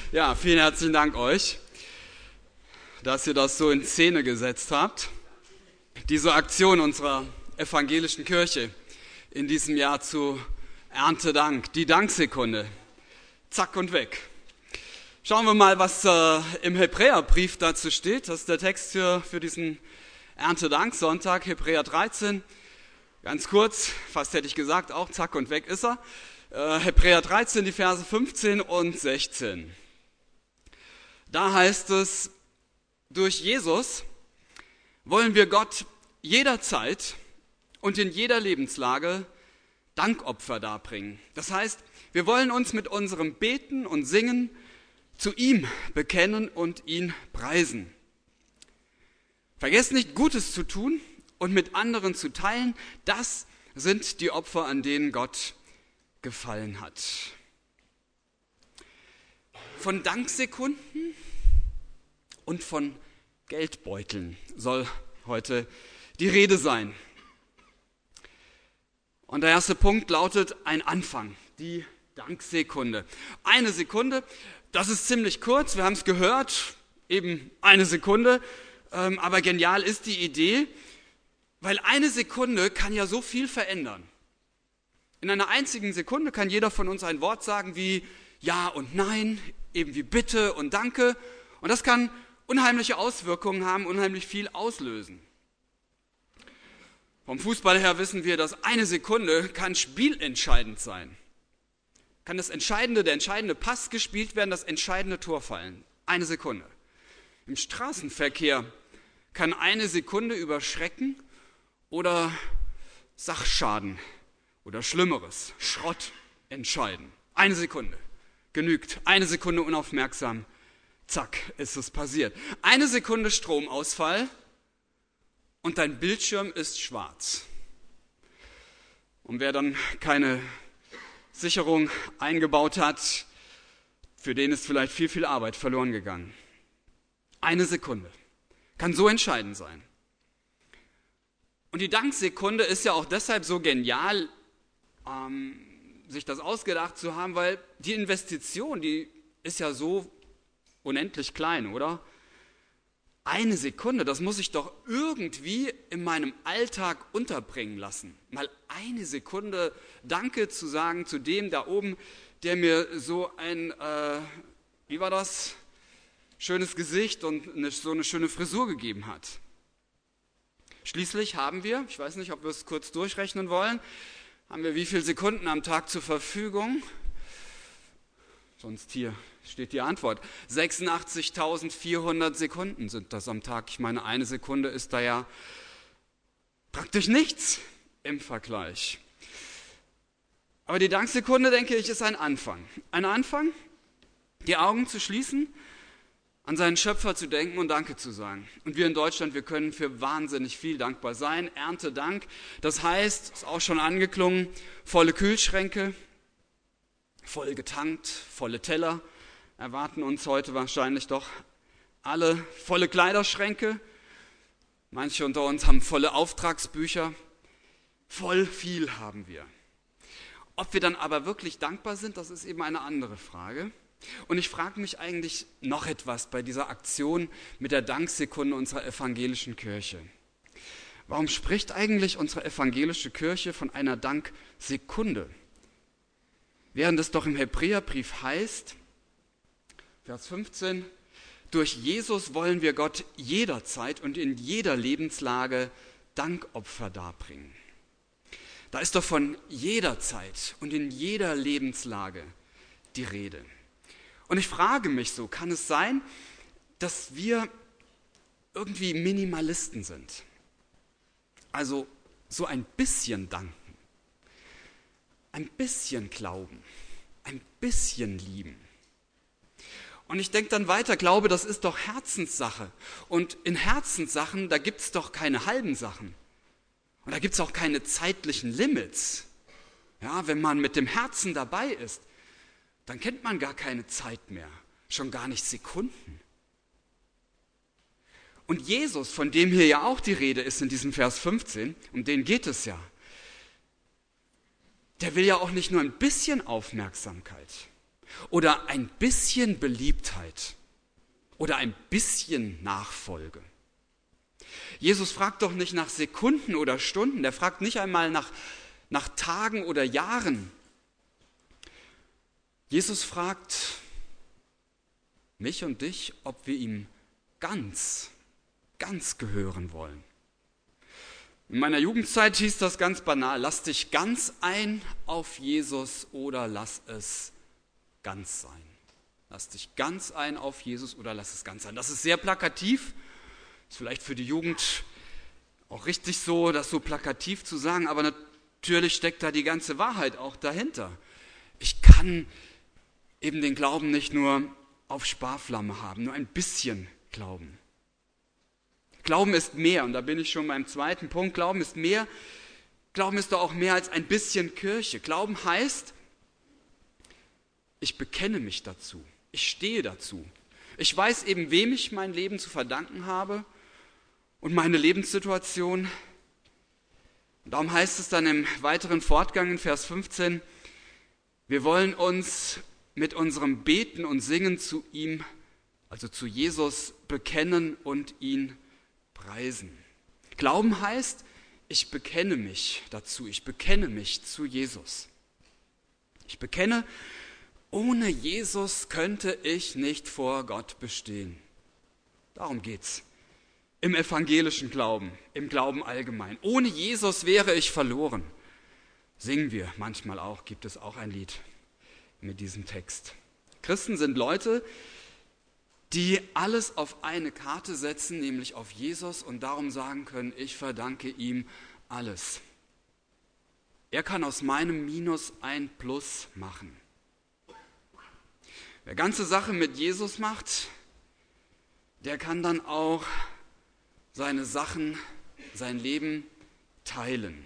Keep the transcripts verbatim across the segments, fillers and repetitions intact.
Ja, vielen herzlichen Dank euch, dass ihr das so in Szene gesetzt habt. Diese Aktion unserer evangelischen Kirche in diesem Jahr zu Erntedank, die Danksekunde. Zack und weg. Schauen wir mal, was äh, im Hebräerbrief dazu steht. Das ist der Text für, für diesen Erntedank-Sonntag, Hebräer dreizehn. Ganz kurz, fast hätte ich gesagt, auch zack und weg ist er. Äh, Hebräer dreizehn, die Verse fünfzehn und sechzehn. Da heißt es, durch Jesus wollen wir Gott jederzeit und in jeder Lebenslage Dankopfer darbringen. Das heißt, wir wollen uns mit unserem Beten und Singen zu ihm bekennen und ihn preisen. Vergesst nicht, Gutes zu tun und mit anderen zu teilen. Das sind die Opfer, an denen Gott gefallen hat. Von Danksekunden und von Geldbeuteln soll heute die Rede sein. Und der erste Punkt lautet ein Anfang, die Danksekunde. Eine Sekunde, das ist ziemlich kurz, wir haben es gehört, eben eine Sekunde, aber genial ist die Idee, weil eine Sekunde kann ja so viel verändern. In einer einzigen Sekunde kann jeder von uns ein Wort sagen wie Ja und Nein, eben wie Bitte und Danke. Und das kann unheimliche Auswirkungen haben, unheimlich viel auslösen. Vom Fußball her wissen wir, dass eine Sekunde kann spielentscheidend sein. Kann das entscheidende, der entscheidende Pass gespielt werden, das entscheidende Tor fallen. Eine Sekunde. Im Straßenverkehr kann eine Sekunde über Schrecken oder Sachschaden oder Schlimmeres, Schrott entscheiden. Eine Sekunde genügt. Eine Sekunde unaufmerksam. Zack, ist es passiert. Eine Sekunde Stromausfall und dein Bildschirm ist schwarz. Und wer dann keine Sicherung eingebaut hat, für den ist vielleicht viel, viel Arbeit verloren gegangen. Eine Sekunde kann so entscheidend sein. Und die Danksekunde ist ja auch deshalb so genial, ähm, sich das ausgedacht zu haben, weil die Investition, die ist ja so unendlich klein, oder? Eine Sekunde, das muss ich doch irgendwie in meinem Alltag unterbringen lassen. Mal eine Sekunde Danke zu sagen zu dem da oben, der mir so ein, äh, wie war das, schönes Gesicht und eine, so eine schöne Frisur gegeben hat. Schließlich haben wir, ich weiß nicht, ob wir es kurz durchrechnen wollen, haben wir wie viele Sekunden am Tag zur Verfügung? Sonst hier steht die Antwort. sechsundachtzigtausendvierhundert Sekunden sind das am Tag. Ich meine, eine Sekunde ist da ja praktisch nichts im Vergleich. Aber die Danksekunde, denke ich, ist ein Anfang. Ein Anfang, die Augen zu schließen, an seinen Schöpfer zu denken und Danke zu sagen. Und wir in Deutschland, wir können für wahnsinnig viel dankbar sein. Erntedank, das heißt, ist auch schon angeklungen, volle Kühlschränke, voll getankt, volle Teller, erwarten uns heute wahrscheinlich doch alle, volle Kleiderschränke. Manche unter uns haben volle Auftragsbücher. Voll viel haben wir. Ob wir dann aber wirklich dankbar sind, das ist eben eine andere Frage. Und ich frage mich eigentlich noch etwas bei dieser Aktion mit der Danksekunde unserer evangelischen Kirche. Warum spricht eigentlich unsere evangelische Kirche von einer Danksekunde? Während es doch im Hebräerbrief heißt, Vers fünfzehn, durch Jesus wollen wir Gott jederzeit und in jeder Lebenslage Dankopfer darbringen. Da ist doch von jederzeit und in jeder Lebenslage die Rede. Und ich frage mich so, kann es sein, dass wir irgendwie Minimalisten sind? Also so ein bisschen danken, ein bisschen glauben, ein bisschen lieben. Und ich denke dann weiter, Glaube, das ist doch Herzenssache. Und in Herzenssachen, da gibt es doch keine halben Sachen. Und da gibt es auch keine zeitlichen Limits. Ja, wenn man mit dem Herzen dabei ist, dann kennt man gar keine Zeit mehr, schon gar nicht Sekunden. Und Jesus, von dem hier ja auch die Rede ist in diesem Vers fünfzehn, um den geht es ja, der will ja auch nicht nur ein bisschen Aufmerksamkeit. oder ein bisschen Beliebtheit oder ein bisschen Nachfolge. Jesus fragt doch nicht nach Sekunden oder Stunden, der fragt nicht einmal nach, nach Tagen oder Jahren. Jesus fragt mich und dich, ob wir ihm ganz, ganz gehören wollen. In meiner Jugendzeit hieß das ganz banal: Lass dich ganz ein auf Jesus oder lass es ganz sein. Lass dich ganz ein auf Jesus oder lass es ganz sein. Das ist sehr plakativ, ist vielleicht für die Jugend auch richtig so, das so plakativ zu sagen, aber natürlich steckt da die ganze Wahrheit auch dahinter. Ich kann eben den Glauben nicht nur auf Sparflamme haben, nur ein bisschen Glauben. Glauben ist mehr, und da bin ich schon beim zweiten Punkt. Glauben ist mehr. Glauben ist doch auch mehr als ein bisschen Kirche. Glauben heißt, ich bekenne mich dazu. Ich stehe dazu. Ich weiß eben, wem ich mein Leben zu verdanken habe und meine Lebenssituation. Darum heißt es dann im weiteren Fortgang in Vers fünfzehn, wir wollen uns mit unserem Beten und Singen zu ihm, also zu Jesus, bekennen und ihn preisen. Glauben heißt, ich bekenne mich dazu, ich bekenne mich zu Jesus. Ich bekenne, ohne Jesus könnte ich nicht vor Gott bestehen. Darum geht's. Im evangelischen Glauben, im Glauben allgemein. Ohne Jesus wäre ich verloren. Singen wir manchmal auch, gibt es auch ein Lied mit diesem Text. Christen sind Leute, die alles auf eine Karte setzen, nämlich auf Jesus, und darum sagen können, ich verdanke ihm alles. Er kann aus meinem Minus ein Plus machen. Wer ganze Sache mit Jesus macht, der kann dann auch seine Sachen, sein Leben teilen.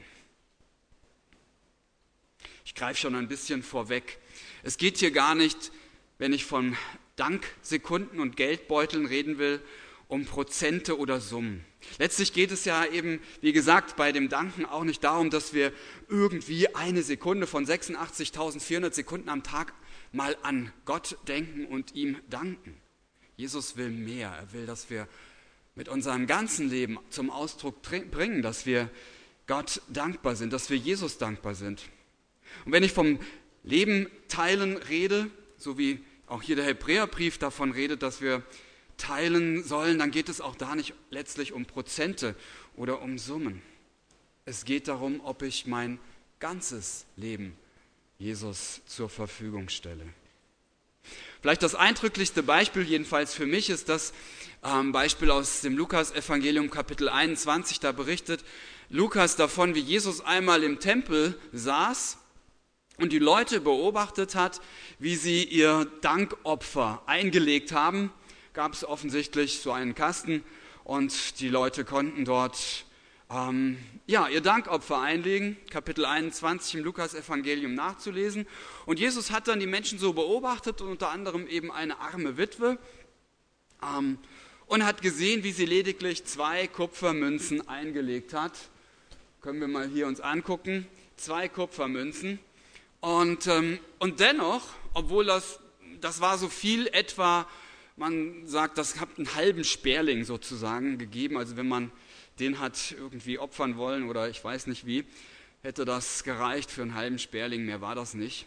Ich greife schon ein bisschen vorweg. Es geht hier gar nicht, wenn ich von Danksekunden und Geldbeuteln reden will, um Prozente oder Summen. Letztlich geht es ja eben, wie gesagt, bei dem Danken auch nicht darum, dass wir irgendwie eine Sekunde von sechsundachtzigtausendvierhundert Sekunden am Tag mal an Gott denken und ihm danken. Jesus will mehr. Er will, dass wir mit unserem ganzen Leben zum Ausdruck bringen, dass wir Gott dankbar sind, dass wir Jesus dankbar sind. Und wenn ich vom Leben teilen rede, so wie auch hier der Hebräerbrief davon redet, dass wir teilen sollen, dann geht es auch da nicht letztlich um Prozente oder um Summen. Es geht darum, ob ich mein ganzes Leben Jesus zur Verfügung stelle. Vielleicht das eindrücklichste Beispiel, jedenfalls für mich, ist das ähm, Beispiel aus dem Lukas-Evangelium Kapitel einundzwanzig. Da berichtet Lukas davon, wie Jesus einmal im Tempel saß und die Leute beobachtet hat, wie sie ihr Dankopfer eingelegt haben. Gab es offensichtlich so einen Kasten und die Leute konnten dort ähm, ja, ihr Dankopfer einlegen. Kapitel einundzwanzig im Lukas-Evangelium nachzulesen. Und Jesus hat dann die Menschen so beobachtet und unter anderem eben eine arme Witwe ähm, und hat gesehen, wie sie lediglich zwei Kupfermünzen eingelegt hat. Können wir mal hier uns angucken. Zwei Kupfermünzen. Und, ähm, und dennoch, obwohl das, das war so viel etwa, man sagt, das hat einen halben Sperling sozusagen gegeben, also wenn man den hat irgendwie opfern wollen oder ich weiß nicht wie, hätte das gereicht für einen halben Sperling, mehr war das nicht.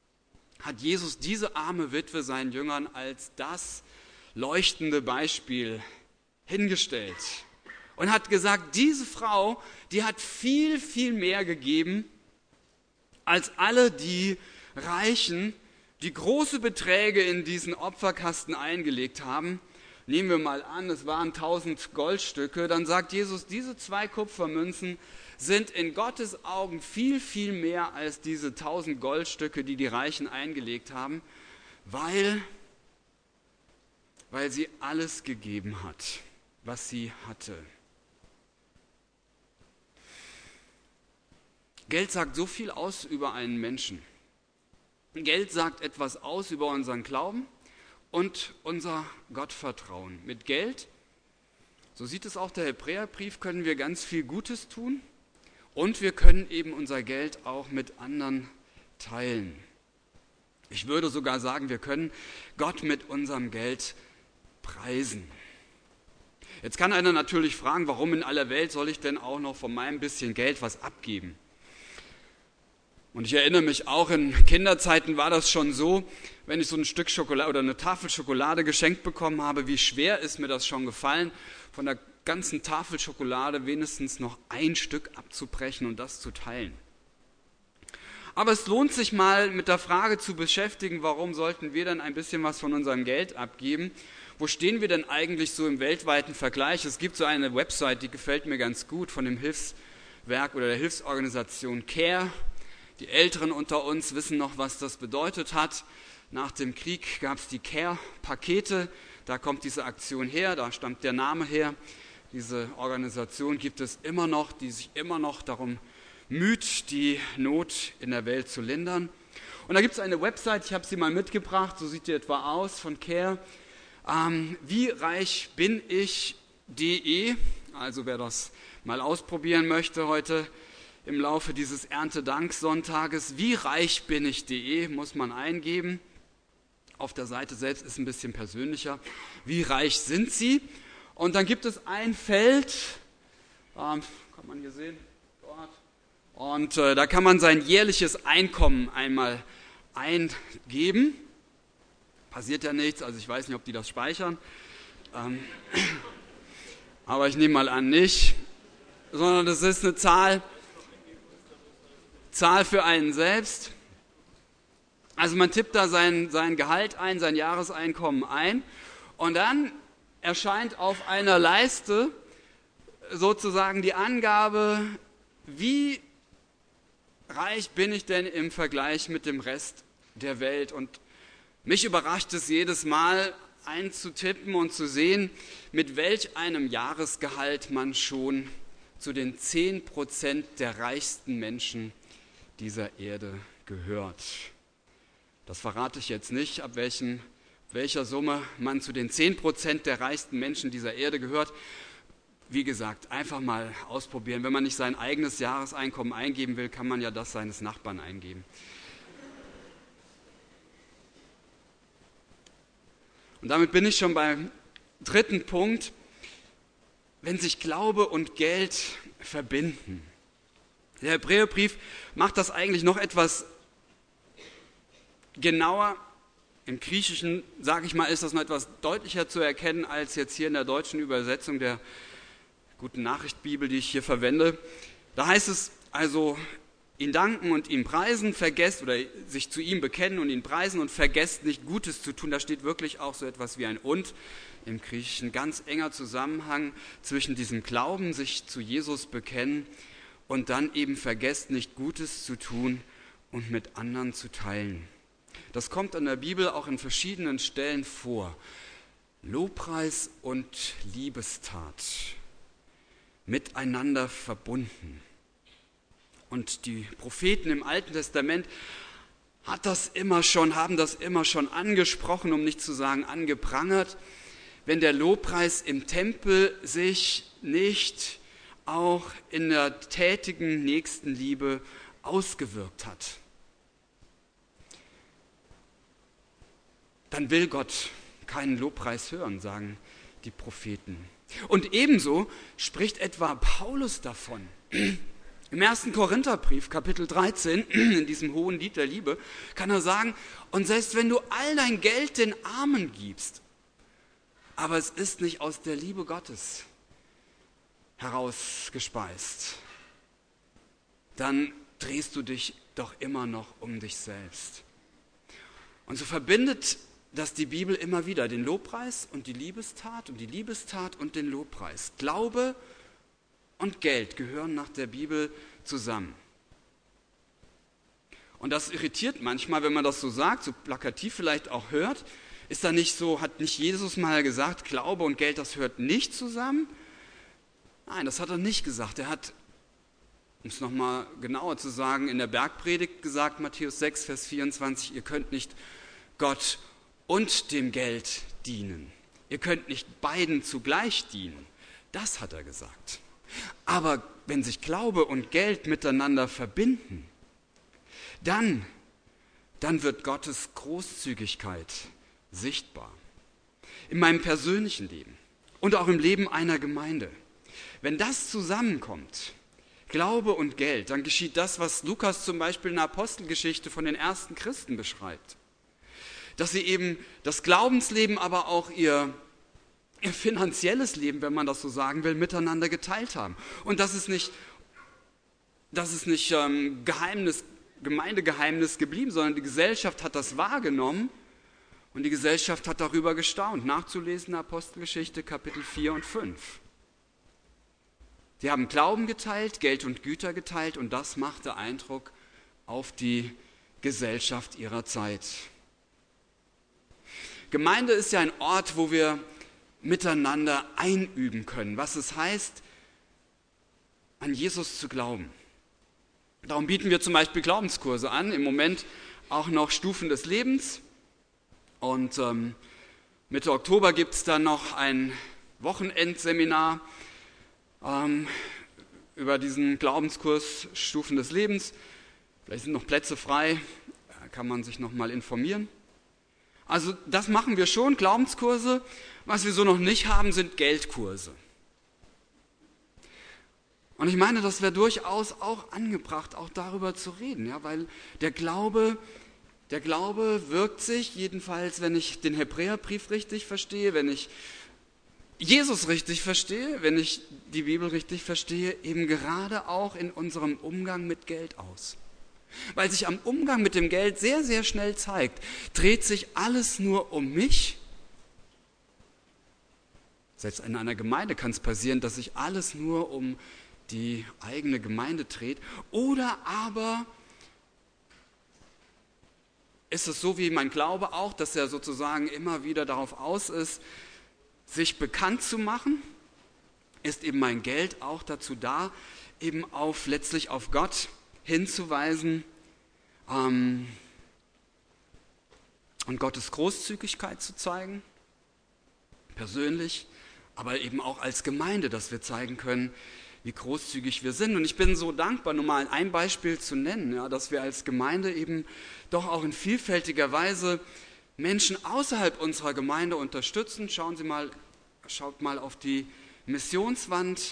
Hat Jesus diese arme Witwe seinen Jüngern als das leuchtende Beispiel hingestellt und hat gesagt, diese Frau, die hat viel, viel mehr gegeben als alle die Reichen, die große Beträge in diesen Opferkasten eingelegt haben. Nehmen wir mal an, es waren tausend Goldstücke, dann sagt Jesus, diese zwei Kupfermünzen sind in Gottes Augen viel, viel mehr als diese tausend Goldstücke, die die Reichen eingelegt haben, weil, weil sie alles gegeben hat, was sie hatte. Geld sagt so viel aus über einen Menschen. Geld sagt etwas aus über unseren Glauben und unser Gottvertrauen. Mit Geld, so sieht es auch der Hebräerbrief, können wir ganz viel Gutes tun und wir können eben unser Geld auch mit anderen teilen. Ich würde sogar sagen, wir können Gott mit unserem Geld preisen. Jetzt kann einer natürlich fragen, warum in aller Welt soll ich denn auch noch von meinem bisschen Geld was abgeben? Und ich erinnere mich auch, in Kinderzeiten war das schon so, wenn ich so ein Stück Schokolade oder eine Tafel Schokolade geschenkt bekommen habe, wie schwer ist mir das schon gefallen, von der ganzen Tafel Schokolade wenigstens noch ein Stück abzubrechen und das zu teilen. Aber es lohnt sich mal mit der Frage zu beschäftigen, warum sollten wir denn ein bisschen was von unserem Geld abgeben? Wo stehen wir denn eigentlich so im weltweiten Vergleich? Es gibt so eine Website, die gefällt mir ganz gut, von dem Hilfswerk oder der Hilfsorganisation CARE. Die Älteren unter uns wissen noch, was das bedeutet hat. Nach dem Krieg gab es die CARE-Pakete, da kommt diese Aktion her, da stammt der Name her. Diese Organisation gibt es immer noch, die sich immer noch darum müht, die Not in der Welt zu lindern. Und da gibt es eine Website, ich habe sie mal mitgebracht, so sieht die etwa aus, von CARE. Ähm, wie reich bin ich punkt de, also wer das mal ausprobieren möchte heute im Laufe dieses Erntedanksonntages, wie reich bin ich punkt de muss man eingeben. Auf der Seite selbst ist ein bisschen persönlicher. Wie reich sind Sie? Und dann gibt es ein Feld, ähm, kann man hier sehen, dort. Und äh, da kann man sein jährliches Einkommen einmal eingeben. Passiert ja nichts, also ich weiß nicht, ob die das speichern. Ähm, aber ich nehme mal an, nicht. Sondern das ist eine Zahl, Zahl für einen selbst. Also man tippt da sein, sein Gehalt ein, sein Jahreseinkommen ein. Und dann erscheint auf einer Leiste sozusagen die Angabe, wie reich bin ich denn im Vergleich mit dem Rest der Welt. Und mich überrascht es jedes Mal einzutippen und zu sehen, mit welch einem Jahresgehalt man schon zu den zehn Prozent der reichsten Menschen dieser Erde gehört. Das verrate ich jetzt nicht, ab welchen, welcher Summe man zu den zehn Prozent der reichsten Menschen dieser Erde gehört. Wie gesagt, einfach mal ausprobieren. Wenn man nicht sein eigenes Jahreseinkommen eingeben will, kann man ja das seines Nachbarn eingeben. Und damit bin ich schon beim dritten Punkt, wenn sich Glaube und Geld verbinden. Der Hebräerbrief macht das eigentlich noch etwas genauer. Im Griechischen, sage ich mal, ist das noch etwas deutlicher zu erkennen als jetzt hier in der deutschen Übersetzung der Guten Nachricht Bibel, die ich hier verwende. Da heißt es also, ihn danken und ihn preisen, vergesst oder sich zu ihm bekennen und ihn preisen und vergesst nicht Gutes zu tun. Da steht wirklich auch so etwas wie ein und im Griechischen, ganz enger Zusammenhang zwischen diesem Glauben, sich zu Jesus bekennen und dann eben vergesst nicht Gutes zu tun und mit anderen zu teilen. Das kommt in der Bibel auch in verschiedenen Stellen vor. Lobpreis und Liebestat, miteinander verbunden. Und die Propheten im Alten Testament hat das immer schon, haben das immer schon angesprochen, um nicht zu sagen angeprangert, wenn der Lobpreis im Tempel sich nicht auch in der tätigen Nächstenliebe ausgewirkt hat. Dann will Gott keinen Lobpreis hören, sagen die Propheten. Und ebenso spricht etwa Paulus davon. Im ersten Korintherbrief, Kapitel dreizehn, in diesem hohen Lied der Liebe, kann er sagen, und selbst wenn du all dein Geld den Armen gibst, aber es ist nicht aus der Liebe Gottes herausgespeist, dann drehst du dich doch immer noch um dich selbst. Und so verbindet das die Bibel immer wieder, den Lobpreis und die Liebestat und die Liebestat und den Lobpreis. Glaube und Geld gehören nach der Bibel zusammen. Und das irritiert manchmal, wenn man das so sagt, so plakativ vielleicht auch hört. Ist da nicht so, hat nicht Jesus mal gesagt, Glaube und Geld, das hört nicht zusammen? Nein, das hat er nicht gesagt. Er hat, um es nochmal genauer zu sagen, in der Bergpredigt gesagt, Matthäus sechs, Vers vierundzwanzig, ihr könnt nicht Gott und dem Geld dienen. Ihr könnt nicht beiden zugleich dienen. Das hat er gesagt. Aber wenn sich Glaube und Geld miteinander verbinden, dann dann wird Gottes Großzügigkeit sichtbar. In meinem persönlichen Leben und auch im Leben einer Gemeinde. Wenn das zusammenkommt, Glaube und Geld, dann geschieht das, was Lukas zum Beispiel in der Apostelgeschichte von den ersten Christen beschreibt. Dass sie eben das Glaubensleben, aber auch ihr, ihr finanzielles Leben, wenn man das so sagen will, miteinander geteilt haben. Und das ist nicht, das ist nicht ähm, Geheimnis, Gemeindegeheimnis geblieben, sondern die Gesellschaft hat das wahrgenommen und die Gesellschaft hat darüber gestaunt. Nachzulesen in der Apostelgeschichte Kapitel vier und fünf. Sie haben Glauben geteilt, Geld und Güter geteilt und das machte Eindruck auf die Gesellschaft ihrer Zeit. Gemeinde ist ja ein Ort, wo wir miteinander einüben können, was es heißt, an Jesus zu glauben. Darum bieten wir zum Beispiel Glaubenskurse an, im Moment auch noch Stufen des Lebens. Und ähm, Mitte Oktober gibt es dann noch ein Wochenendseminar ähm, über diesen Glaubenskurs Stufen des Lebens. Vielleicht sind noch Plätze frei, da kann man sich noch mal informieren. Also das machen wir schon, Glaubenskurse. Was wir so noch nicht haben, sind Geldkurse. Und ich meine, das wäre durchaus auch angebracht, auch darüber zu reden, ja, weil der Glaube, der Glaube wirkt sich, jedenfalls, wenn ich den Hebräerbrief richtig verstehe, wenn ich Jesus richtig verstehe, wenn ich die Bibel richtig verstehe, eben gerade auch in unserem Umgang mit Geld aus. Weil sich am Umgang mit dem Geld sehr, sehr schnell zeigt, dreht sich alles nur um mich. Selbst in einer Gemeinde kann es passieren, dass sich alles nur um die eigene Gemeinde dreht. Oder aber ist es so wie mein Glaube auch, dass er sozusagen immer wieder darauf aus ist, sich bekannt zu machen, ist eben mein Geld auch dazu da, eben auf letztlich auf Gott hinzuweisen ähm, und Gottes Großzügigkeit zu zeigen, persönlich, aber eben auch als Gemeinde, dass wir zeigen können, wie großzügig wir sind. Und ich bin so dankbar, nur mal ein Beispiel zu nennen, ja, dass wir als Gemeinde eben doch auch in vielfältiger Weise Menschen außerhalb unserer Gemeinde unterstützen. Schauen Sie mal, schaut mal auf die Missionswand.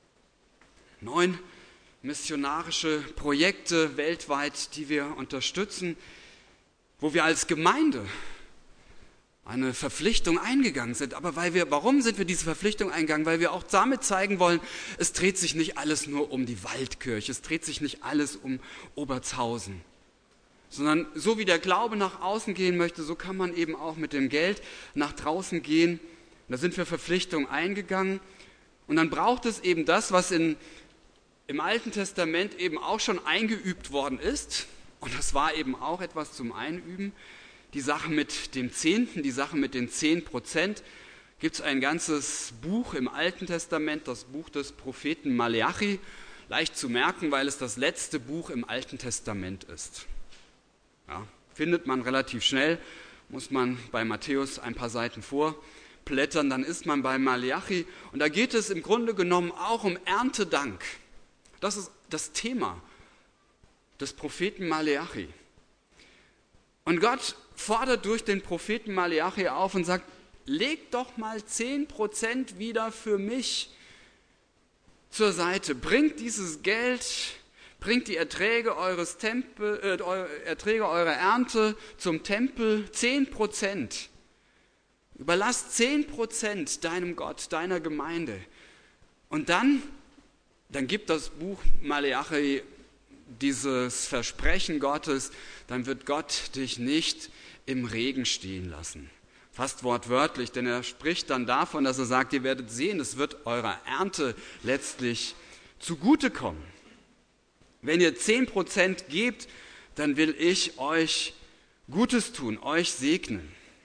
Neun missionarische Projekte weltweit, die wir unterstützen, wo wir als Gemeinde eine Verpflichtung eingegangen sind. Aber weil wir, warum sind wir diese Verpflichtung eingegangen? Weil wir auch damit zeigen wollen, es dreht sich nicht alles nur um die Waldkirche, es dreht sich nicht alles um Obertshausen. Sondern so wie der Glaube nach außen gehen möchte, so kann man eben auch mit dem Geld nach draußen gehen. Da sind wir Verpflichtungen eingegangen. Und dann braucht es eben das, was in, im Alten Testament eben auch schon eingeübt worden ist. Und das war eben auch etwas zum Einüben. Die Sache mit dem Zehnten, die Sache mit den zehn Prozent. Gibt es ein ganzes Buch im Alten Testament, das Buch des Propheten Maleachi. Leicht zu merken, weil es das letzte Buch im Alten Testament ist. Ja, findet man relativ schnell, muss man bei Matthäus ein paar Seiten vorblättern, dann ist man bei Maleachi. Und da geht es im Grunde genommen auch um Erntedank. Das ist das Thema des Propheten Maleachi. Und Gott fordert durch den Propheten Maleachi auf und sagt, legt doch mal zehn Prozent wieder für mich zur Seite. Bringt dieses Geld, bringt die Erträge eures Tempel, äh, Erträge eurer Ernte zum Tempel, zehn Prozent. Überlasst zehn Prozent deinem Gott, deiner Gemeinde. Und dann, dann gibt das Buch Maleachi dieses Versprechen Gottes, dann wird Gott dich nicht im Regen stehen lassen. Fast wortwörtlich, denn er spricht dann davon, dass er sagt, ihr werdet sehen, es wird eurer Ernte letztlich zugutekommen. Wenn ihr zehn Prozent gebt, dann will ich euch Gutes tun, euch segnen.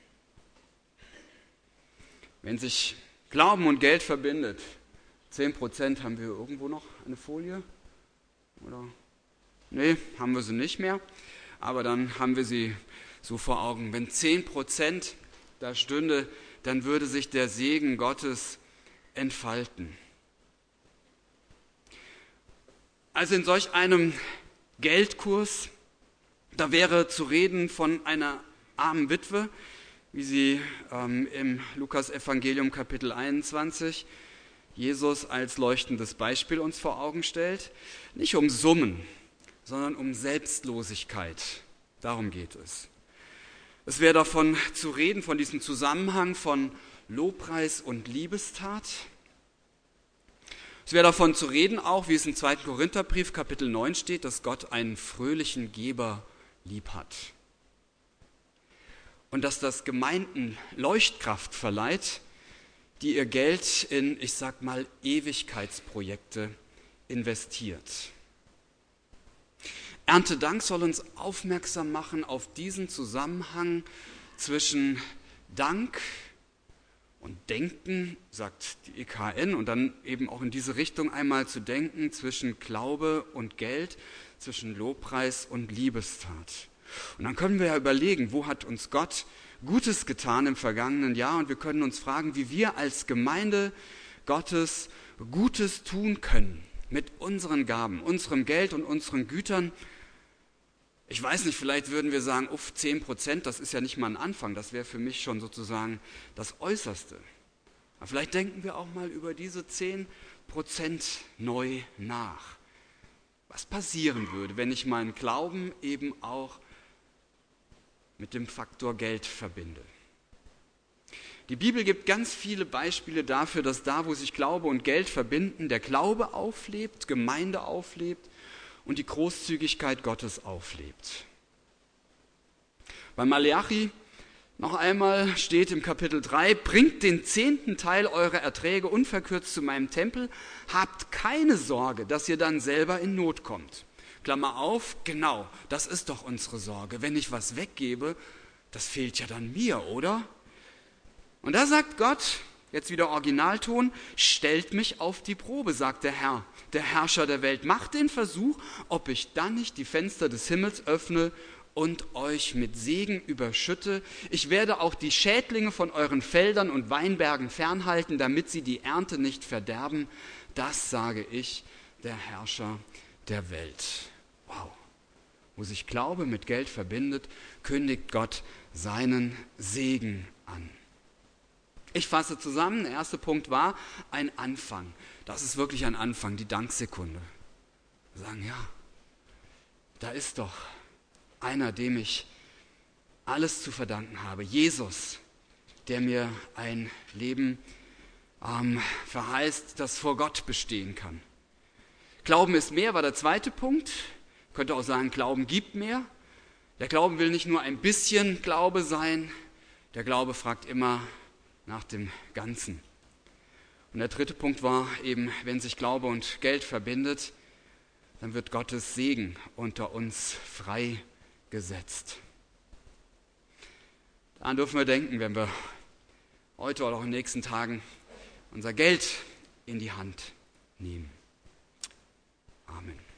Wenn sich Glauben und Geld verbindet, zehn Prozent haben wir irgendwo noch eine Folie? Oder? Nee, haben wir sie nicht mehr, aber dann haben wir sie so vor Augen. Wenn zehn Prozent da stünde, dann würde sich der Segen Gottes entfalten. Also in solch einem Geldkurs, Da wäre zu reden von einer armen Witwe, wie sie ähm, im Lukas-Evangelium Kapitel einundzwanzig Jesus als leuchtendes Beispiel uns vor Augen stellt. Nicht um Summen, sondern um Selbstlosigkeit. Darum geht es. Es wäre davon zu reden, von diesem Zusammenhang von Lobpreis und Liebestat. Es wäre davon zu reden auch, wie es im zweiten Korintherbrief Kapitel neun steht, dass Gott einen fröhlichen Geber lieb hat. Und dass das Gemeinden Leuchtkraft verleiht, die ihr Geld in, ich sag mal, Ewigkeitsprojekte investiert. Erntedank soll uns aufmerksam machen auf diesen Zusammenhang zwischen Dank und Denken, sagt die E K N, und dann eben auch in diese Richtung einmal zu denken, zwischen Glaube und Geld, zwischen Lobpreis und Liebestat. Und dann können wir ja überlegen, wo hat uns Gott Gutes getan im vergangenen Jahr, und wir können uns fragen, wie wir als Gemeinde Gottes Gutes tun können mit unseren Gaben, unserem Geld und unseren Gütern. Ich weiß nicht, vielleicht würden wir sagen, uff, zehn Prozent, das ist ja nicht mal ein Anfang, das wäre für mich schon sozusagen das Äußerste. Aber vielleicht denken wir auch mal über diese zehn Prozent neu nach. Was passieren würde, wenn ich meinen Glauben eben auch mit dem Faktor Geld verbinde. Die Bibel gibt ganz viele Beispiele dafür, dass da, wo sich Glaube und Geld verbinden, der Glaube auflebt, Gemeinde auflebt und die Großzügigkeit Gottes auflebt. Bei Maleachi noch einmal steht im Kapitel drei, bringt den zehnten Teil eurer Erträge unverkürzt zu meinem Tempel, habt keine Sorge, dass ihr dann selber in Not kommt. Klammer auf, genau, das ist doch unsere Sorge. Wenn ich was weggebe, das fehlt ja dann mir, oder? Und da sagt Gott, jetzt wieder Originalton, stellt mich auf die Probe, sagt der Herr, der Herrscher der Welt. Macht den Versuch, ob ich dann nicht die Fenster des Himmels öffne und euch mit Segen überschütte. Ich werde auch die Schädlinge von euren Feldern und Weinbergen fernhalten, damit sie die Ernte nicht verderben. Das sage ich, der Herrscher der Welt. Wow. Wo sich Glaube mit Geld verbindet, kündigt Gott seinen Segen an. Ich fasse zusammen, der erste Punkt war ein Anfang. Das ist wirklich ein Anfang, die Danksekunde. Wir sagen, ja, da ist doch einer, dem ich alles zu verdanken habe. Jesus, der mir ein Leben ähm, verheißt, das vor Gott bestehen kann. Glauben ist mehr, war der zweite Punkt. Ich könnte auch sagen, Glauben gibt mehr. Der Glauben will nicht nur ein bisschen Glaube sein. Der Glaube fragt immer nach dem Ganzen. Und der dritte Punkt war eben, wenn sich Glaube und Geld verbindet, dann wird Gottes Segen unter uns freigesetzt. Daran dürfen wir denken, wenn wir heute oder auch in den nächsten Tagen unser Geld in die Hand nehmen. Amen.